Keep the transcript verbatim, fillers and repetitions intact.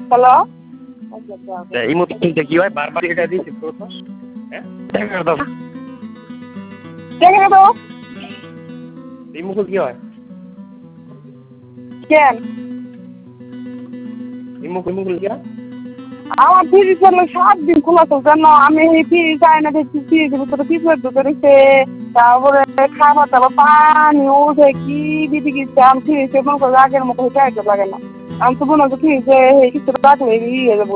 hello এই মতো কিনতে কি হয় বারবার এটা দিচ্ছি তো হ্যাঁ টাকা দাও টাকা দাও এই মুখে কি হয় কেন এই মুখে মুখে কি হয় আমার ফ্রিজ হলো সাত দিন খোলা তো কেন আমি এই ফ্রিজ চাই না দেখছি ফ্রিজের ভিতরে কি করে ঢুকে রেখে তারপরে খাবার দাবার পানি উঠে কি দিদি গেছে আমি ফ্রিজে মনে করো আগের মতো হইতে আইতে লাগে না আমি তো মনে হচ্ছে ফ্রিজে কিছু রাখলে ইয়ে যাবো